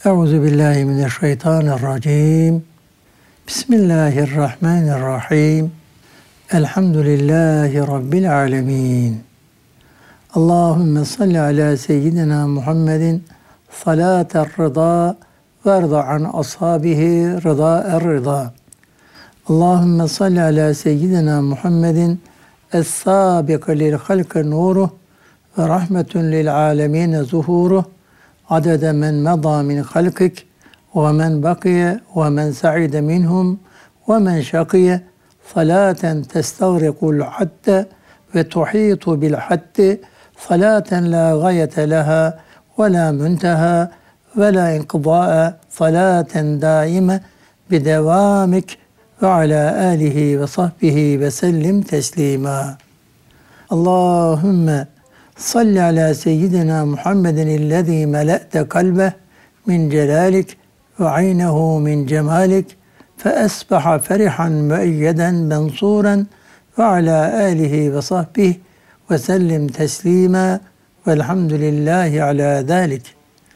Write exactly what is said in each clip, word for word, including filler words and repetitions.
Euzu billahi mineşşeytanirracim. Bismillahirrahmanirrahim. Elhamdülillahi rabbil alamin. Allahumme salli ala seyyidina Muhammedin salater rıda ve rıda an ashabihi rıda er-rıda. Allahumme salli ala seyyidina Muhammedin es-sabiqi lil halqi nuruh ve rahmetun lil alemin zuhuruh. Adede men meda min halkik ve men bakiye ve men sa'ide minhum ve men şakiye salaten testağrikul hadde ve tuhitu bil haddi salaten la gayete leha ve la munteha ve la inqidâ'a salaten daime bidevamik ve ala alihi ve sahbihi ve sellim teslima. Allahümme salli ala seyyidina Muhammedin illezî mele'te kalbeh min celalik ve aynehu min cemalik fe esbaha ferihan müeyyeden mensuren ve ala alihi ve sahbihi ve sellim teslima velhamdülillahi ala zalik.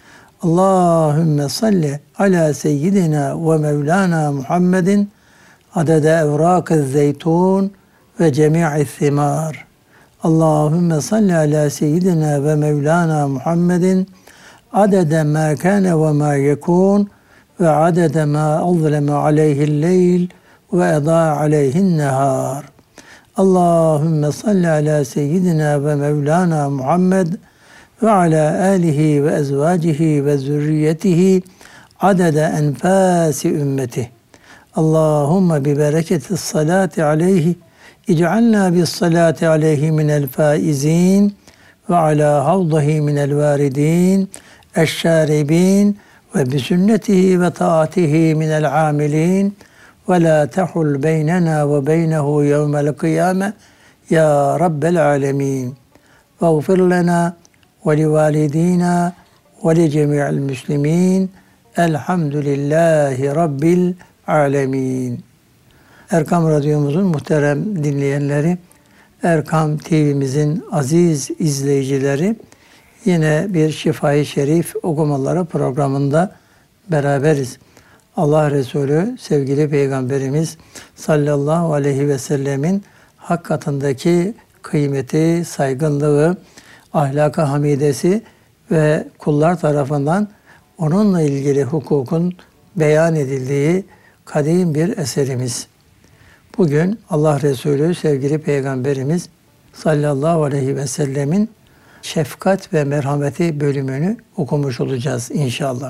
Allahümme salli ala seyyidina ve mevlana Muhammedin adede evrakı zeytun ve cemi'i thimar. Allahümme salli ala seyyidina ve mevlana Muhammedin adede ma kâne ve ma yekûn ve adede ma azleme aleyhil leyl ve edâ aleyhin nehâr. Allahümme salli ala seyyidina ve mevlana Muhammed ve ala alihi ve ezvacihi ve zürriyetihi adede enfâsi ümmeti. Allahümme bi bereketis salati aleyhi İc'alna bis salati aleyhi minel faizin ve ala havdahi minel varidin eşşaribin ve bi sünnetihi ve taatihi minel amilin ve la tehul beynena ve beynehu yevmel kıyame ya rabbel alemin. Vağfir lena ve li validina ve li cemi'il müslimin. Elhamdülillahi rabbil alemin. Erkam Radyomuzun muhterem dinleyenleri, Erkam T V'mizin aziz izleyicileri, yine bir Şifa-i Şerif okumaları programında beraberiz. Allah Resulü, sevgili Peygamberimiz sallallahu aleyhi ve sellemin hak katındaki kıymeti, saygınlığı, ahlak-ı hamidesi ve kullar tarafından onunla ilgili hukukun beyan edildiği kadim bir eserimiz. Bugün Allah Resulü sevgili Peygamberimiz sallallahu aleyhi ve sellemin şefkat ve merhameti bölümünü okumuş olacağız inşallah.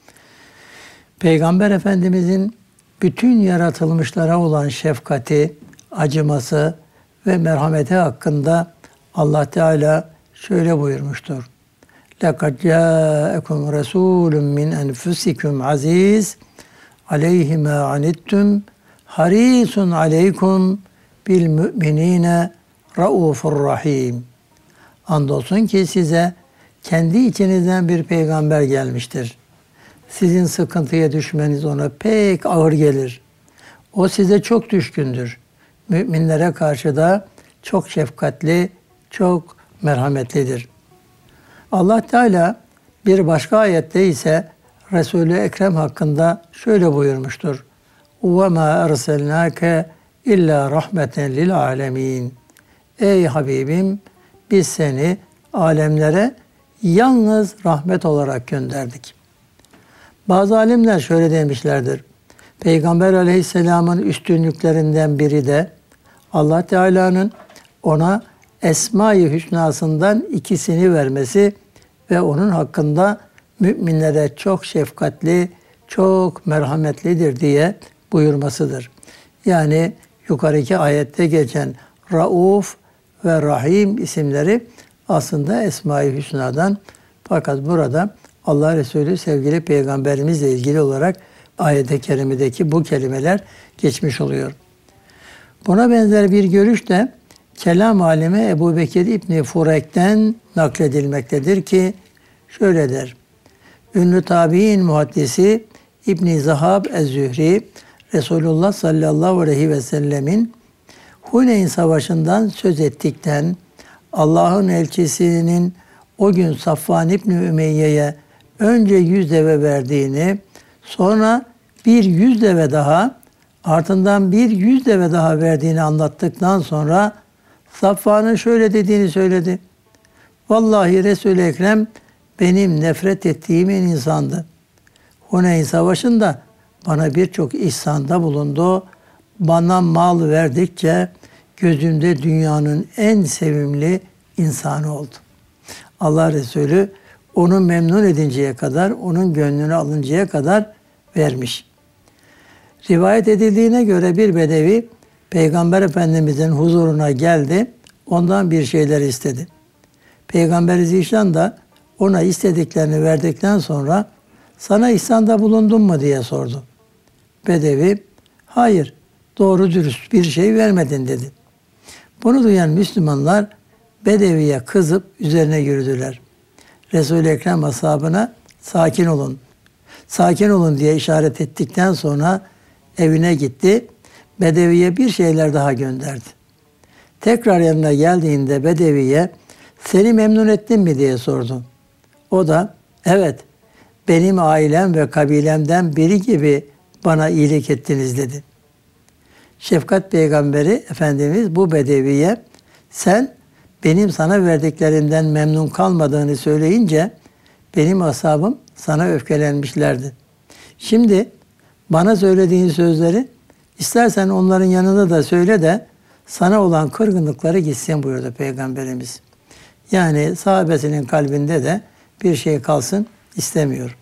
Peygamber Efendimizin bütün yaratılmışlara olan şefkati, acıması ve merhameti hakkında Allah Teala şöyle buyurmuştur. لَقَدْ جَاءَكُمْ رَسُولٌ مِّنْ أَنْفُسِكُمْ عَزِيزٌ عَلَيْهِ مَا عَنِتُّمْ harisun aleykum bil müminine raufur rahim. Andolsun ki size kendi içinizden bir peygamber gelmiştir. Sizin sıkıntıya düşmeniz ona pek ağır gelir. O size çok düşkündür. Müminlere karşı da çok şefkatli, çok merhametlidir. Allah Teala bir başka ayette ise Resul-i Ekrem hakkında şöyle buyurmuştur. وَمَا أَرْسَلْنَاكَ اِلَّا رَحْمَةً لِلْعَالَمِينَ. Ey Habibim, biz seni alemlere yalnız rahmet olarak gönderdik. Bazı alimler şöyle demişlerdir. Peygamber aleyhisselamın üstünlüklerinden biri de Allah Teala'nın ona Esma-i Hüsna'sından ikisini vermesi ve onun hakkında müminlere çok şefkatli, çok merhametlidir diye buyurmasıdır. Yani yukarıki ayette geçen Rauf ve Rahim isimleri aslında Esma-i Hüsna'dan, fakat burada Allah Resulü sevgili Peygamberimizle ilgili olarak ayet-i kerimedeki bu kelimeler geçmiş oluyor. Buna benzer bir görüş de kelam alimi Ebu Bekir İbni Furek'ten nakledilmektedir ki şöyle der. Ünlü tabi'in muhaddisi İbn-i Zahab Ez-Zühri, Resulullah sallallahu aleyhi ve sellemin Huneyn Savaşı'ndan söz ettikten, Allah'ın elçisinin o gün Safvan İbni Ümeyye'ye önce yüz deve verdiğini, sonra bir yüz deve daha, ardından bir yüz deve daha verdiğini anlattıktan sonra Safvan'ın şöyle dediğini söyledi. Vallahi Resul-i Ekrem benim nefret ettiğim en insandı. Huneyn Savaşı'nda bana birçok ihsanda bulundu. Bana mal verdikçe gözümde dünyanın en sevimli insanı oldu. Allah Resulü onu memnun edinceye kadar, onun gönlünü alıncaya kadar vermiş. Rivayet edildiğine göre bir bedevi Peygamber Efendimizin huzuruna geldi, ondan bir şeyler istedi. Peygamber-i Zişan da ona istediklerini verdikten sonra sana ihsanda bulundum mu diye sordu. Bedevi, hayır, doğru dürüst bir şey vermedin dedi. Bunu duyan Müslümanlar Bedevi'ye kızıp üzerine yürüdüler. Resul-i Ekrem ashabına sakin olun, sakin olun diye işaret ettikten sonra evine gitti. Bedevi'ye bir şeyler daha gönderdi. Tekrar yanına geldiğinde Bedevi'ye seni memnun ettim mi diye sordu. O da evet, benim ailem ve kabilemden biri gibi bana iyilik ettiniz dedi. Şefkat Peygamberi Efendimiz bu Bedevi'ye sen benim sana verdiklerimden memnun kalmadığını söyleyince benim ashabım sana öfkelenmişlerdi. Şimdi bana söylediğin sözleri istersen onların yanında da söyle de sana olan kırgınlıkları gitsin buyurdu Peygamberimiz. Yani sahabesinin kalbinde de bir şey kalsın istemiyor.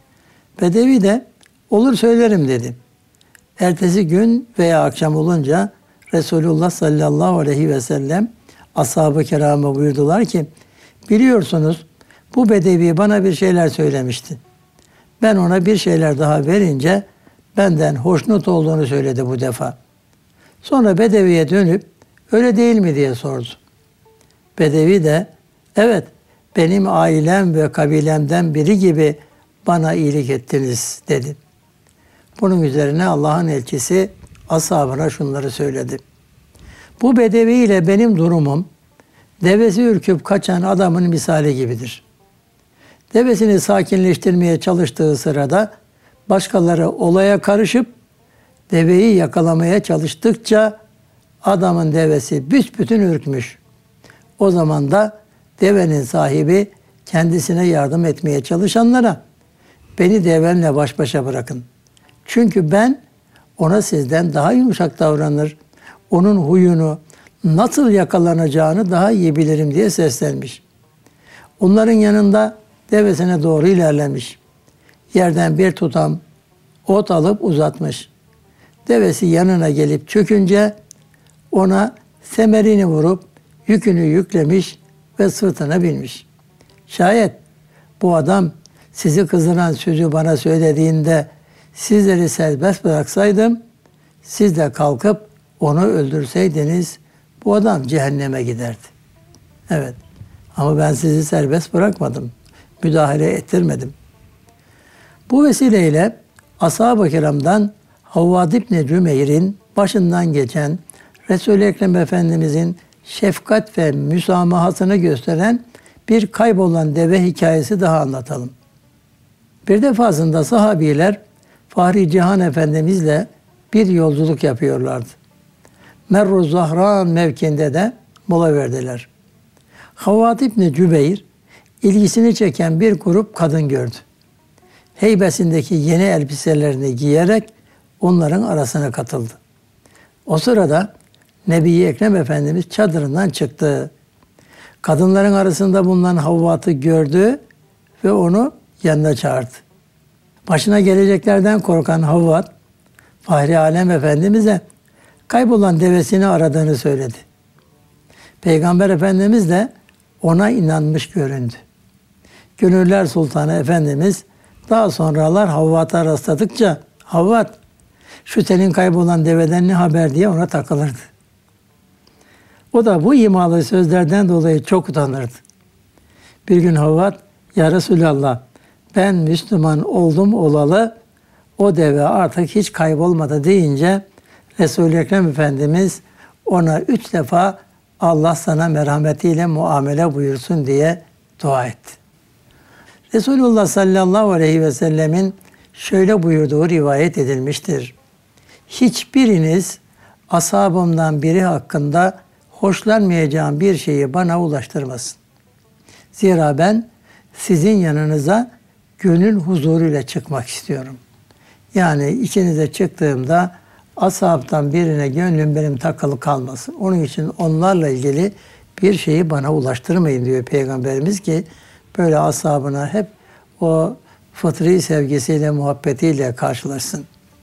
Bedevi de olur söylerim dedi. Ertesi gün veya akşam olunca Resulullah sallallahu aleyhi ve sellem ashab-ı kirama buyurdular ki biliyorsunuz bu Bedevi bana bir şeyler söylemişti. Ben ona bir şeyler daha verince benden hoşnut olduğunu söyledi bu defa. Sonra Bedevi'ye dönüp öyle değil mi diye sordu. Bedevi de evet benim ailem ve kabilemden biri gibi bana iyilik ettiniz dedi. Bunun üzerine Allah'ın elçisi ashabına şunları söyledi. Bu Bedevi ile benim durumum devesi ürküp kaçan adamın misali gibidir. Devesini sakinleştirmeye çalıştığı sırada başkaları olaya karışıp deveyi yakalamaya çalıştıkça adamın devesi büsbütün ürkmüş. O zaman da devenin sahibi kendisine yardım etmeye çalışanlara beni devenle baş başa bırakın. Çünkü ben ona sizden daha yumuşak davranır, onun huyunu nasıl yakalanacağını daha iyi bilirim diye seslenmiş. Onların yanında devesine doğru ilerlemiş. Yerden bir tutam ot alıp uzatmış. Devesi yanına gelip çökünce ona semerini vurup yükünü yüklemiş ve sırtına binmiş. Şayet bu adam sizi kızdıran sözü bana söylediğinde sizleri serbest bıraksaydım, siz de kalkıp onu öldürseydiniz bu adam cehenneme giderdi. Evet, ama ben sizi serbest bırakmadım, müdahale ettirmedim. Bu vesileyle ashab-ı kiramdan Havvad İbni Cümeyr'in başından geçen Resul-i Ekrem Efendimizin şefkat ve müsamahasını gösteren bir kaybolan deve hikayesi daha anlatalım. Bir defasında sahabiler Fahri Cihan Efendimizle bir yolculuk yapıyorlardı. Merru Zahran mevkinde de mola verdiler. Havvad İbni Cübeyr ilgisini çeken bir grup kadın gördü. Heybesindeki yeni elbiselerini giyerek onların arasına katıldı. O sırada Nebi-i Ekrem Efendimiz çadırından çıktı. Kadınların arasında bulunan Havvad'ı gördü ve onu yanına çağırdı. Başına geleceklerden korkan Havvad, Fahri Alem Efendimiz'e kaybolan devesini aradığını söyledi. Peygamber Efendimiz de ona inanmış göründü. Gönüller Sultanı Efendimiz daha sonralar Havvad'a rastladıkça Havvad, şu senin kaybolan deveden ne haber diye ona takılırdı. O da bu imalı sözlerden dolayı çok utanırdı. Bir gün Havvad, ya Resulallah ben Müslüman oldum olalı o deve artık hiç kaybolmadı deyince Resul-i Ekrem Efendimiz ona üç defa Allah sana merhametiyle muamele buyursun diye dua etti. Resulullah sallallahu aleyhi ve sellemin şöyle buyurduğu rivayet edilmiştir. Hiçbiriniz ashabımdan biri hakkında hoşlanmayacağım bir şeyi bana ulaştırmasın. Zira ben sizin yanınıza gönül huzuruyla çıkmak istiyorum. Yani içinize çıktığımda ashabtan birine gönlüm benim takılı kalmasın. Onun için onlarla ilgili bir şeyi bana ulaştırmayın diyor Peygamberimiz ki böyle ashabına hep o fıtri sevgisiyle, muhabbetiyle karşılaşsın.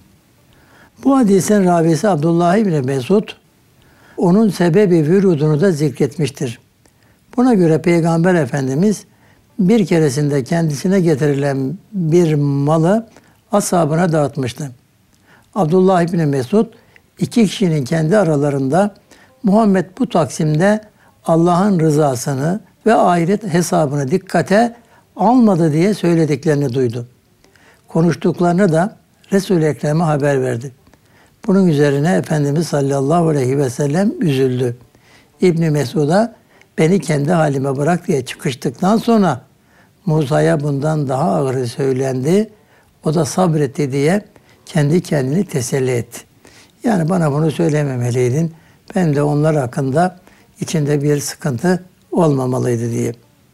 Bu hadisin ravisi Abdullah İbni Mesud, onun sebebi vürudunu da zikretmiştir. Buna göre Peygamber Efendimiz bir keresinde kendisine getirilen bir malı ashabına dağıtmıştı. Abdullah İbni Mesud, iki kişinin kendi aralarında Muhammed bu taksimde Allah'ın rızasını ve ahiret hesabını dikkate almadı diye söylediklerini duydu. Konuştuklarını da Resul-i Ekrem'e haber verdi. Bunun üzerine Efendimiz sallallahu aleyhi ve sellem üzüldü. İbn Mesud'a beni kendi halime bırak diye çıkıştıktan sonra Musa'ya bundan daha ağırı söylendi. O da sabretti diye kendi kendini teselli etti. Yani bana bunu söylememeliydin. Ben de onlar hakkında içinde bir sıkıntı olmamalıydı diye.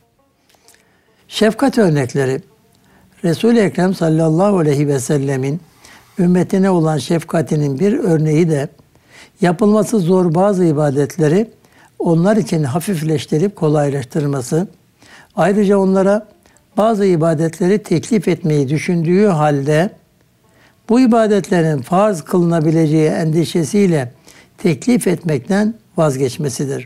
Şefkat örnekleri. Resul-i Ekrem sallallahu aleyhi ve sellemin ümmetine olan şefkatinin bir örneği de yapılması zor bazı ibadetleri onlar için hafifleştirip kolaylaştırması, ayrıca onlara bazı ibadetleri teklif etmeyi düşündüğü halde bu ibadetlerin farz kılınabileceği endişesiyle teklif etmekten vazgeçmesidir.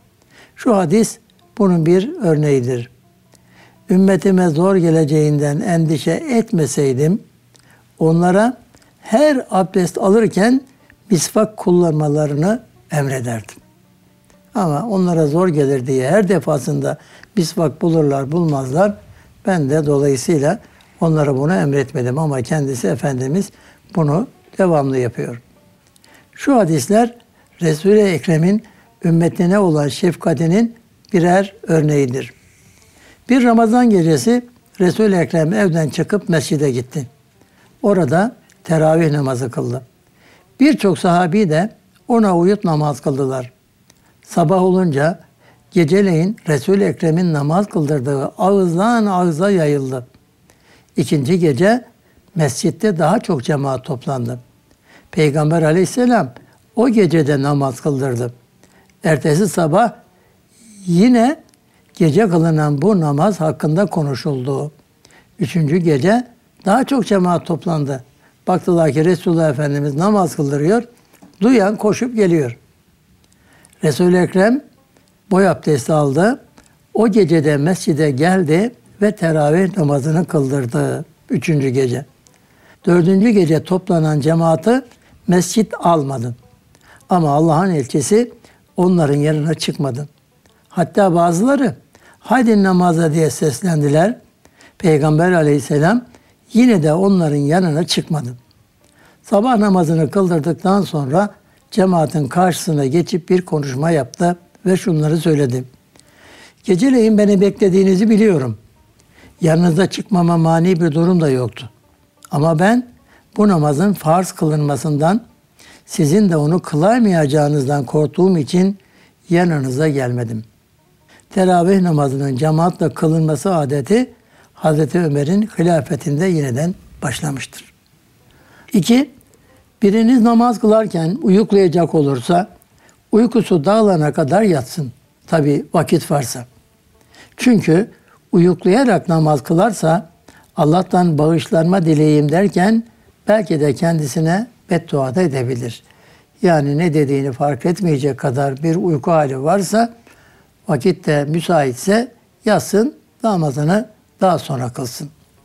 Şu hadis bunun bir örneğidir. Ümmetime zor geleceğinden endişe etmeseydim, onlara her abdest alırken misvak kullanmalarını emrederdim. Ama onlara zor gelir diye her defasında misvak bulurlar bulmazlar. Ben de dolayısıyla onlara bunu emretmedim ama kendisi Efendimiz bunu devamlı yapıyor. Şu hadisler Resul-i Ekrem'in ümmetine olan şefkatinin birer örneğidir. Bir Ramazan gecesi Resul-i Ekrem evden çıkıp mescide gitti. Orada teravih namazı kıldı. Birçok sahabi de ona uyup namaz kıldılar. Sabah olunca geceleyin Resul-i Ekrem'in namaz kıldırdığı ağızdan ağıza yayıldı. İkinci gece mescitte daha çok cemaat toplandı. Peygamber aleyhisselam o gecede namaz kıldırdı. Ertesi sabah yine gece kılınan bu namaz hakkında konuşuldu. Üçüncü gece daha çok cemaat toplandı. Baktılar ki Resulullah Efendimiz namaz kıldırıyor. Duyan koşup geliyor. Resul-i Ekrem boy abdesti aldı. O gecede mescide geldi ve teravih namazını kıldırdı. Üçüncü gece. Dördüncü gece toplanan cemaati mescit almadı. Ama Allah'ın elçisi onların yanına çıkmadı. Hatta bazıları haydi namaza diye seslendiler. Peygamber aleyhisselam yine de onların yanına çıkmadı. Sabah namazını kıldırdıktan sonra cemaatin karşısına geçip bir konuşma yaptı ve şunları söyledi. Geceleyin beni beklediğinizi biliyorum. Yanınıza çıkmama mani bir durum da yoktu. Ama ben bu namazın farz kılınmasından, sizin de onu kılamayacağınızdan korktuğum için yanınıza gelmedim. Teravih namazının cemaatle kılınması adeti Hazreti Ömer'in hilafetinde yeniden başlamıştır. İki, biriniz namaz kılarken uyuklayacak olursa uykusu dağılana kadar yatsın. Tabi vakit varsa. Çünkü uyuklayarak namaz kılarsa Allah'tan bağışlanma dileyeyim derken belki de kendisine beddua da edebilir. Yani ne dediğini fark etmeyecek kadar bir uyku hali varsa vakit de müsaitse yatsın, namazını daha sonra kılsın.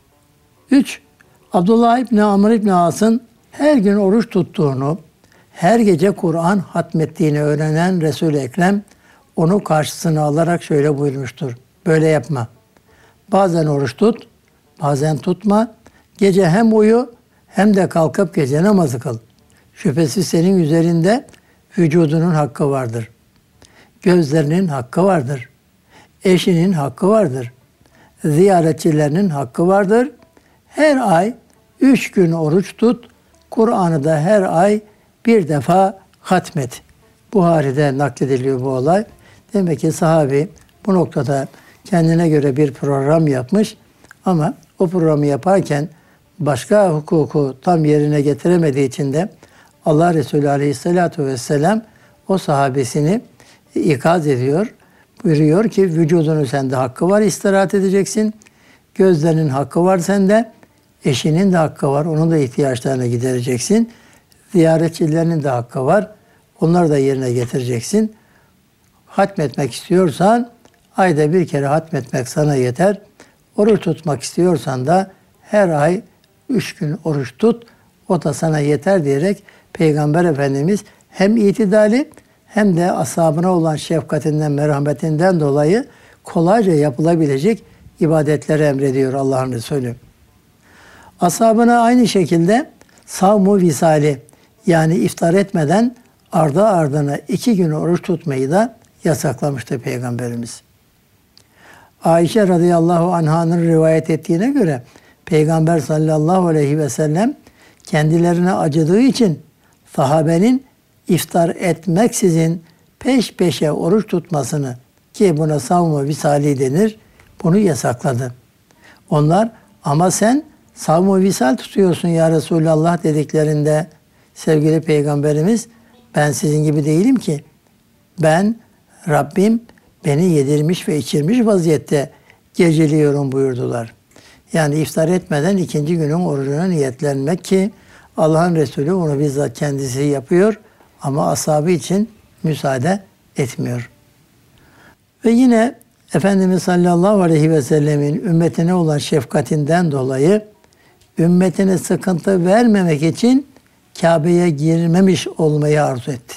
Üç, Abdullah İbni Amr İbni As'ın her gün oruç tuttuğunu, her gece Kur'an hatmettiğini öğrenen Resul-i Ekrem onu karşısına alarak şöyle buyurmuştur. Böyle yapma. Bazen oruç tut, bazen tutma. Gece hem uyu hem de kalkıp gece namazı kıl. Şüphesiz senin üzerinde vücudunun hakkı vardır. Gözlerinin hakkı vardır. Eşinin hakkı vardır. ziyaretçilerinin hakkı vardır. Her ay üç gün oruç tut. Kur'an'ı da her ay bir defa hatmet. Buhari'de naklediliyor bu olay. Demek ki sahabi bu noktada kendine göre bir program yapmış ama o programı yaparken başka hukuku tam yerine getiremediği için de Allah Resulü Aleyhisselatü Vesselam o sahabesini ikaz ediyor. Buyuruyor ki vücudunun sende hakkı var, istirahat edeceksin. Gözlerinin hakkı var sende. Eşinin de hakkı var, onun da ihtiyaçlarını gidereceksin. Ziyaretçilerinin de hakkı var, onları da yerine getireceksin. Hatmetmek istiyorsan ayda bir kere hatmetmek sana yeter. Oruç tutmak istiyorsan da her ay üç gün oruç tut, o da sana yeter diyerek Peygamber Efendimiz hem itidali hem de ashabına olan şefkatinden, merhametinden dolayı kolayca yapılabilecek ibadetleri emrediyor Allah'ın Resulü. Ashabına aynı şekilde savmu visali yani iftar etmeden ardı ardına iki gün oruç tutmayı da yasaklamıştı Peygamberimiz. Ayşe radıyallahu anh'ın rivayet ettiğine göre Peygamber sallallahu aleyhi ve sellem kendilerine acıdığı için sahabenin iftar etmeksizin peş peşe oruç tutmasını, ki buna savmu visali denir, bunu yasakladı. Onlar ama sen savmu visal tutuyorsun ya Resulallah dediklerinde sevgili Peygamberimiz ben sizin gibi değilim ki. Ben Rabbim beni yedirmiş ve içirmiş vaziyette geceliyorum buyurdular. Yani iftar etmeden ikinci günün orucuna niyetlenmek ki Allah'ın Resulü onu bizzat kendisi yapıyor ama ashabı için müsaade etmiyor. Ve yine Efendimiz sallallahu aleyhi ve sellemin ümmetine olan şefkatinden dolayı ümmetine sıkıntı vermemek için Kabe'ye girmemiş olmayı arzu etti.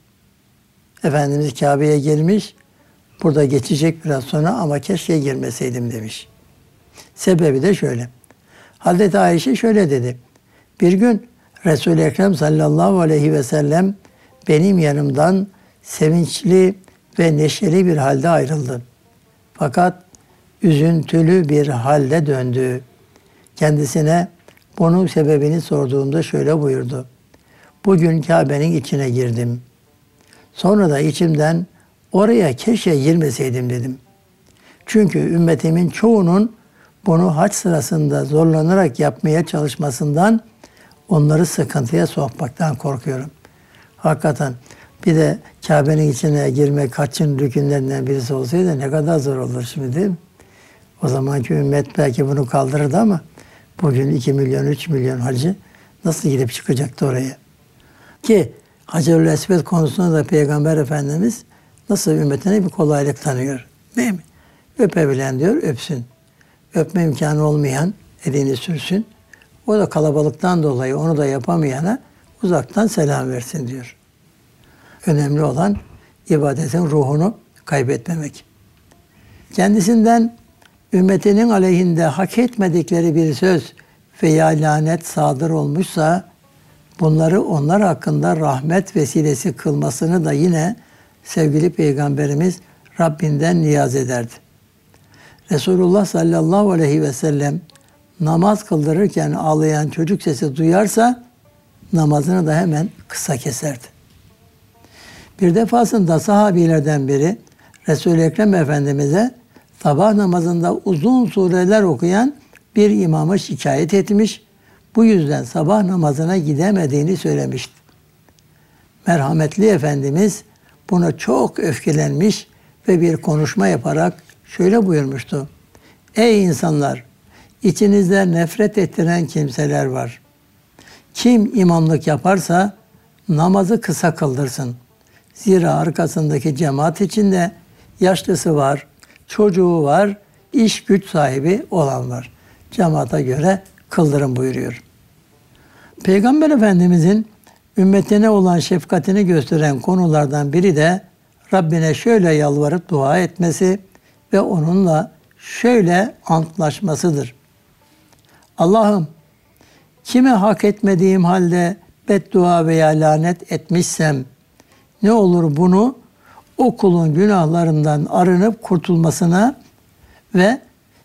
Efendimiz Kabe'ye girmiş, burada geçecek biraz sonra ama keşke girmeseydim demiş. Sebebi de şöyle. Hazreti Ayşe şöyle dedi. Bir gün Resul-i Ekrem sallallahu aleyhi ve sellem benim yanımdan sevinçli ve neşeli bir halde ayrıldı. Fakat üzüntülü bir halde döndü. Kendisine bunun sebebini sorduğumda şöyle buyurdu. Bugün Kabe'nin içine girdim. Sonra da içimden oraya keşke girmeseydim dedim. Çünkü ümmetimin çoğunun bunu hac sırasında zorlanarak yapmaya çalışmasından, onları sıkıntıya sokmaktan korkuyorum. Hakikaten bir de Kabe'nin içine girmek haccın rükünlerinden birisi olsaydı ne kadar zor olur şimdi değil mi? O zamanki ümmet belki bunu kaldırırdı ama bugün iki milyon, üç milyon hacı nasıl gidip çıkacaktı oraya? Ki Hacerül Esved konusunda da Peygamber Efendimiz nasıl ümmetine bir kolaylık tanıyor. Değil mi? Öpebilen diyor, öpsün. Öpme imkanı olmayan elini sürsün. O da kalabalıktan dolayı onu da yapamayana uzaktan selam versin diyor. Önemli olan ibadetin ruhunu kaybetmemek. Kendisinden ümmetinin aleyhinde hak etmedikleri bir söz veya lanet sadır olmuşsa bunları onlar hakkında rahmet vesilesi kılmasını da yine sevgili Peygamberimiz Rabbinden niyaz ederdi. Resulullah sallallahu aleyhi ve sellem namaz kıldırırken ağlayan çocuk sesi duyarsa namazını da hemen kısa keserdi. Bir defasında sahabilerden biri Resul-i Ekrem Efendimiz'e sabah namazında uzun sureler okuyan bir imamı şikayet etmiş, bu yüzden sabah namazına gidemediğini söylemişti. Merhametli Efendimiz buna çok öfkelenmiş ve bir konuşma yaparak şöyle buyurmuştu. Ey insanlar! İçinizde nefret ettiren kimseler var. Kim imamlık yaparsa namazı kısa kıldırsın. Zira arkasındaki cemaat içinde yaşlısı var, çocuğu var, iş güç sahibi olan var. Cemaate göre kıldırın buyuruyor. Peygamber Efendimizin ümmetine olan şefkatini gösteren konulardan biri de Rabbine şöyle yalvarıp dua etmesi ve onunla şöyle antlaşmasıdır. Allah'ım, kime hak etmediğim halde beddua veya lanet etmişsem ne olur bunu o kulun günahlarından arınıp kurtulmasına ve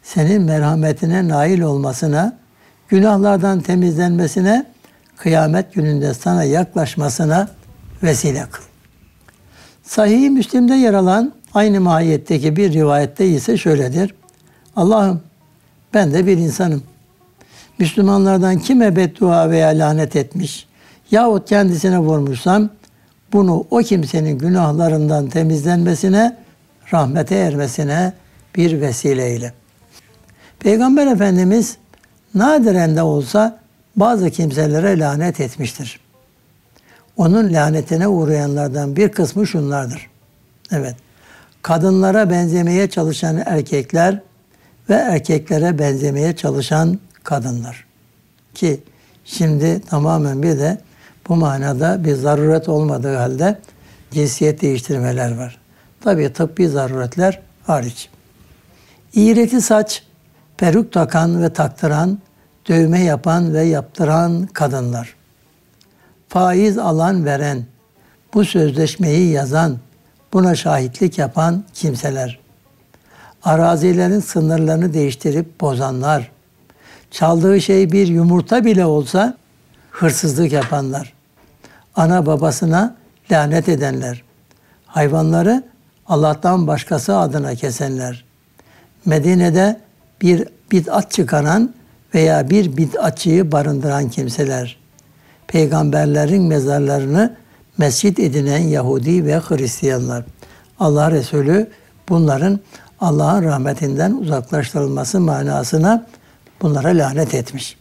senin merhametine nail olmasına, günahlardan temizlenmesine, kıyamet gününde sana yaklaşmasına vesile kıl. Sahih-i Müslim'de yer alan aynı mahiyetteki bir rivayette ise şöyledir. Allah'ım ben de bir insanım. Müslümanlardan kime beddua veya lanet etmiş yahut kendisine vurmuşsam bunu o kimsenin günahlarından temizlenmesine, rahmete ermesine bir vesileyle. Peygamber Efendimiz nadiren de olsa bazı kimselere lanet etmiştir. Onun lanetine uğrayanlardan bir kısmı şunlardır. Evet, kadınlara benzemeye çalışan erkekler ve erkeklere benzemeye çalışan kadınlar. Ki şimdi tamamen bir de bu manada bir zaruret olmadığı halde cinsiyet değiştirmeler var. Tabii tıbbi zaruretler hariç. İğreti saç, peruk takan ve taktıran, dövme yapan ve yaptıran kadınlar. Faiz alan veren, bu sözleşmeyi yazan, buna şahitlik yapan kimseler. Arazilerin sınırlarını değiştirip bozanlar. Çaldığı şey bir yumurta bile olsa hırsızlık yapanlar. Ana babasına lanet edenler. Hayvanları Allah'tan başkası adına kesenler. Medine'de bir bid'at çıkaran veya bir bid'atçıyı barındıran kimseler. Peygamberlerin mezarlarını mescit edinen Yahudi ve Hristiyanlar. Allah Resulü bunların Allah'ın rahmetinden uzaklaştırılması manasına bunlara lanet etmiş.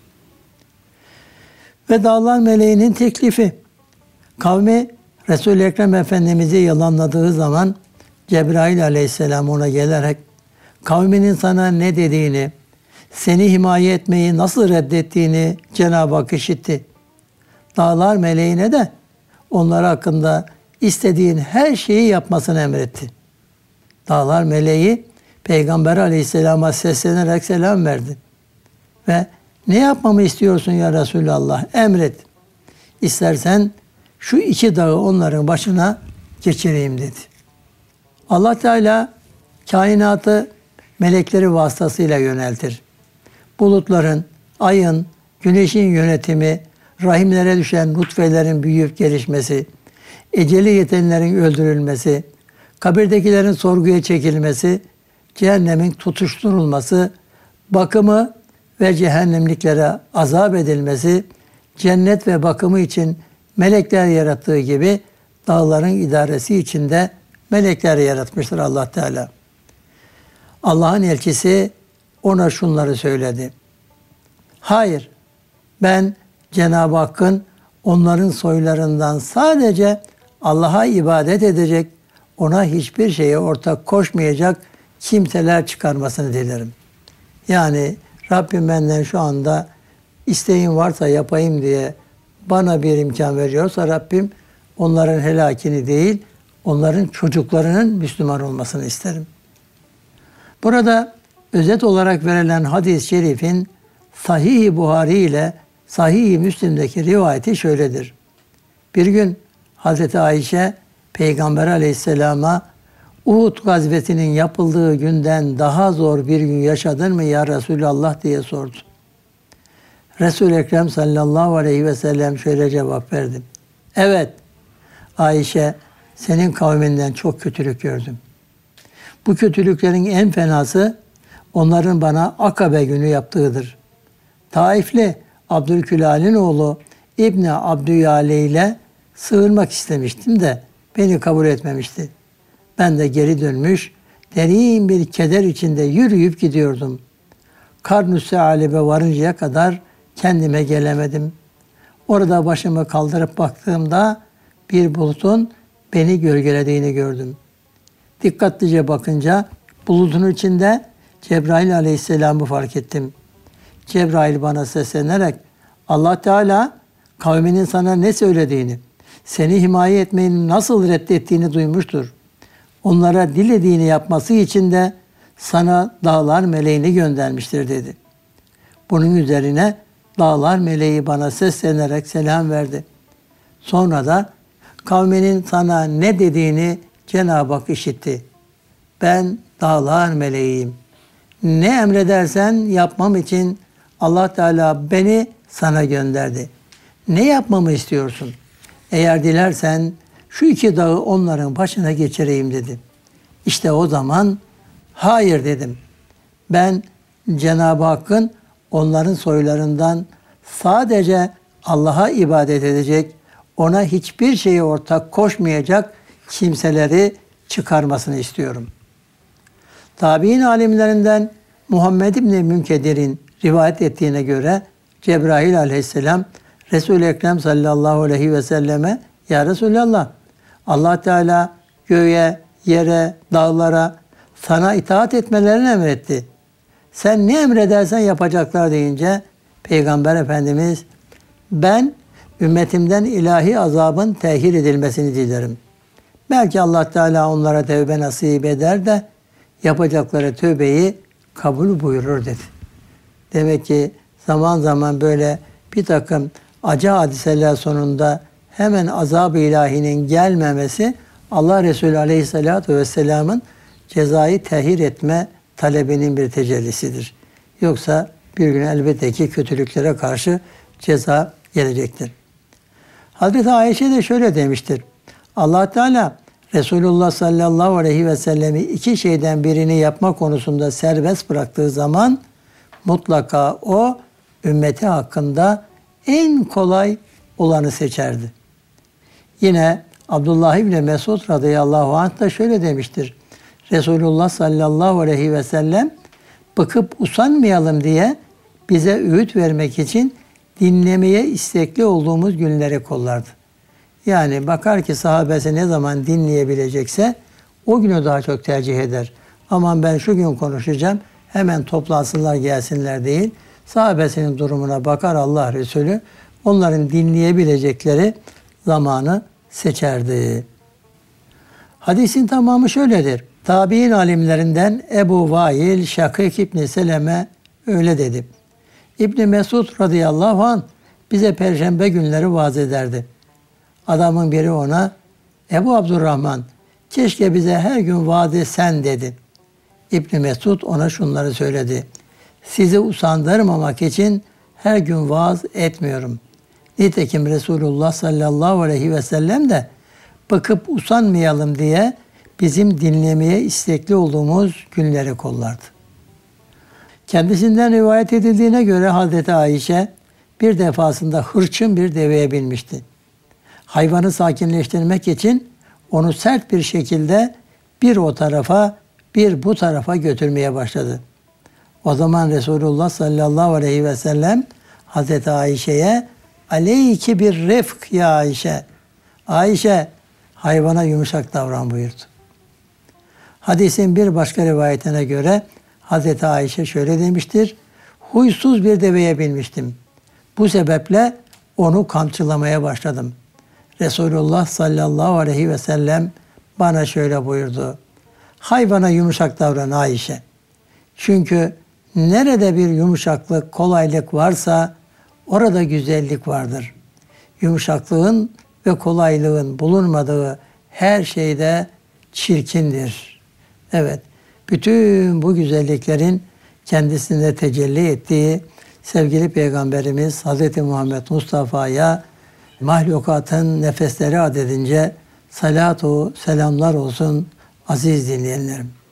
Ve dağlar meleğinin teklifi. Kavmi Resul-i Ekrem Efendimiz'i yalanladığı zaman Cebrail aleyhisselam ona gelerek kavminin sana ne dediğini, seni himaye etmeyi nasıl reddettiğini Cenab-ı Hak işitti. Dağlar meleğine de onlar hakkında istediğin her şeyi yapmasını emretti. Dağlar meleği Peygamber aleyhisselama seslenerek selam verdi. Ve ne yapmamı istiyorsun ya Resulallah? Emret. İstersen şu iki dağı onların başına geçireyim dedi. Allah Teala kainatı melekleri vasıtasıyla yöneltir. Bulutların, ayın, güneşin yönetimi, rahimlere düşen nutfelerin büyüyüp gelişmesi, eceli yetenlerin öldürülmesi, kabirdekilerin sorguya çekilmesi, cehennemin tutuşturulması, bakımı ve cehennemliklere azap edilmesi, cennet ve bakımı için melekler yarattığı gibi dağların idaresi için de melekler yaratmıştır Allah Teala. Allah'ın elçisi ona şunları söyledi. Hayır, ben Cenab-ı Hakk'ın onların soylarından sadece Allah'a ibadet edecek, ona hiçbir şeye ortak koşmayacak kimseler çıkarmasını dilerim. Yani Rabbim benden şu anda isteğin varsa yapayım diye bana bir imkan veriyorsa Rabbim onların helakini değil, onların çocuklarının Müslüman olmasını isterim. Burada özet olarak verilen hadis-i şerifin Sahih-i Buhari ile Sahih-i Müslim'deki rivayeti şöyledir. Bir gün Hazreti Ayşe Peygamber Aleyhisselam'a Uhud gazvetinin yapıldığı günden daha zor bir gün yaşadın mı ya Resulallah diye sordu. Resul-i Ekrem sallallahu aleyhi ve sellem şöyle cevap verdi. Evet Ayşe, senin kavminden çok kötülük gördüm. Bu kötülüklerin en fenası onların bana Akabe günü yaptığıdır. Taifli Abdülkülal'in oğlu İbni Abdüyale ile sığınmak istemiştim de beni kabul etmemişti. Ben de geri dönmüş, derin bir keder içinde yürüyüp gidiyordum. Karnus Sealib'e varıncaya kadar kendime gelemedim. Orada başımı kaldırıp baktığımda bir bulutun beni gölgelediğini gördüm. Dikkatlice bakınca bulutun içinde Cebrail aleyhisselamı fark ettim. Cebrail bana seslenerek Allah Teala kavminin sana ne söylediğini, seni himaye etmeyi nasıl reddettiğini duymuştur. Onlara dilediğini yapması için de sana dağlar meleğini göndermiştir dedi. Bunun üzerine dağlar meleği bana seslenerek selam verdi. Sonra da kavminin sana ne dediğini Cenab-ı Hak işitti. Ben dağlar meleğiyim. Ne emredersen yapmam için Allah Teala beni sana gönderdi. Ne yapmamı istiyorsun? Eğer dilersen şu iki dağı onların başına geçireyim dedi. İşte o zaman hayır dedim. Ben Cenab-ı Hakk'ın onların soylarından sadece Allah'a ibadet edecek, ona hiçbir şeye ortak koşmayacak kimseleri çıkarmasını istiyorum. Tabi'in alimlerinden Muhammed İbni Münkedir'in rivayet ettiğine göre Cebrail aleyhisselam Resul-i Ekrem sallallahu aleyhi ve selleme ya Resulallah, Allah Teala göğe, yere, dağlara sana itaat etmelerini emretti. Sen ne emredersen yapacaklar deyince Peygamber Efendimiz ben ümmetimden ilahi azabın tehir edilmesini dilerim. Belki Allah Teala onlara tövbe nasip eder de yapacakları tövbeyi kabul buyurur dedi. Demek ki zaman zaman böyle bir takım acı hadiseler sonunda hemen azab-ı ilahinin gelmemesi Allah Resulü Aleyhisselatü Vesselam'ın cezayı tehir etme talebinin bir tecellisidir. Yoksa bir gün elbette ki kötülüklere karşı ceza gelecektir. Hazreti Ayşe de şöyle demiştir. Allah Teala Resulullah sallallahu aleyhi ve sellemi iki şeyden birini yapma konusunda serbest bıraktığı zaman mutlaka o ümmeti hakkında en kolay olanı seçerdi. Yine Abdullah İbni Mesud radıyallahu anh da şöyle demiştir. Resulullah sallallahu aleyhi ve sellem bıkıp usanmayalım diye bize öğüt vermek için dinlemeye istekli olduğumuz günleri kollardı. Yani bakar ki sahabesi ne zaman dinleyebilecekse o günü daha çok tercih eder. Aman ben şu gün konuşacağım, hemen toplansınlar gelsinler değil. Sahabesinin durumuna bakar Allah Resulü, onların dinleyebilecekleri zamanı seçerdi. Hadisin tamamı şöyledir. Tabi'in alimlerinden Ebu Vail Şakik İbni Seleme öyle dedi. İbni Mesud radıyallahu anh bize perşembe günleri vaaz ederdi. Adamın biri ona, Ebu Abdurrahman, keşke bize her gün vaaz etsen dedi. İbni Mesud ona şunları söyledi. Sizi usandırmamak için her gün vaaz etmiyorum. Nitekim Resulullah sallallahu aleyhi ve sellem de bıkıp usanmayalım diye bizim dinlemeye istekli olduğumuz günleri kollardı. Kendisinden rivayet edildiğine göre Hazreti Ayşe bir defasında hırçın bir deveye binmişti. Hayvanı sakinleştirmek için onu sert bir şekilde bir o tarafa bir bu tarafa götürmeye başladı. O zaman Resulullah sallallahu aleyhi ve sellem Hazreti Ayşe'ye aleyki bir refk ya Ayşe. Ayşe hayvana yumuşak davran buyurdu. Hadisin bir başka rivayetine göre Hazreti Ayşe şöyle demiştir. Huysuz bir deveye binmiştim. Bu sebeple onu kamçılamaya başladım. Resulullah sallallahu aleyhi ve sellem bana şöyle buyurdu. Hayvana yumuşak davran Ayşe. Çünkü nerede bir yumuşaklık, kolaylık varsa orada güzellik vardır. Yumuşaklığın ve kolaylığın bulunmadığı her şeyde çirkindir. Evet, bütün bu güzelliklerin kendisinde tecelli ettiği sevgili Peygamberimiz Hz. Muhammed Mustafa'ya mahlukatın nefesleri adedince salatu selamlar olsun aziz dinleyenlerim.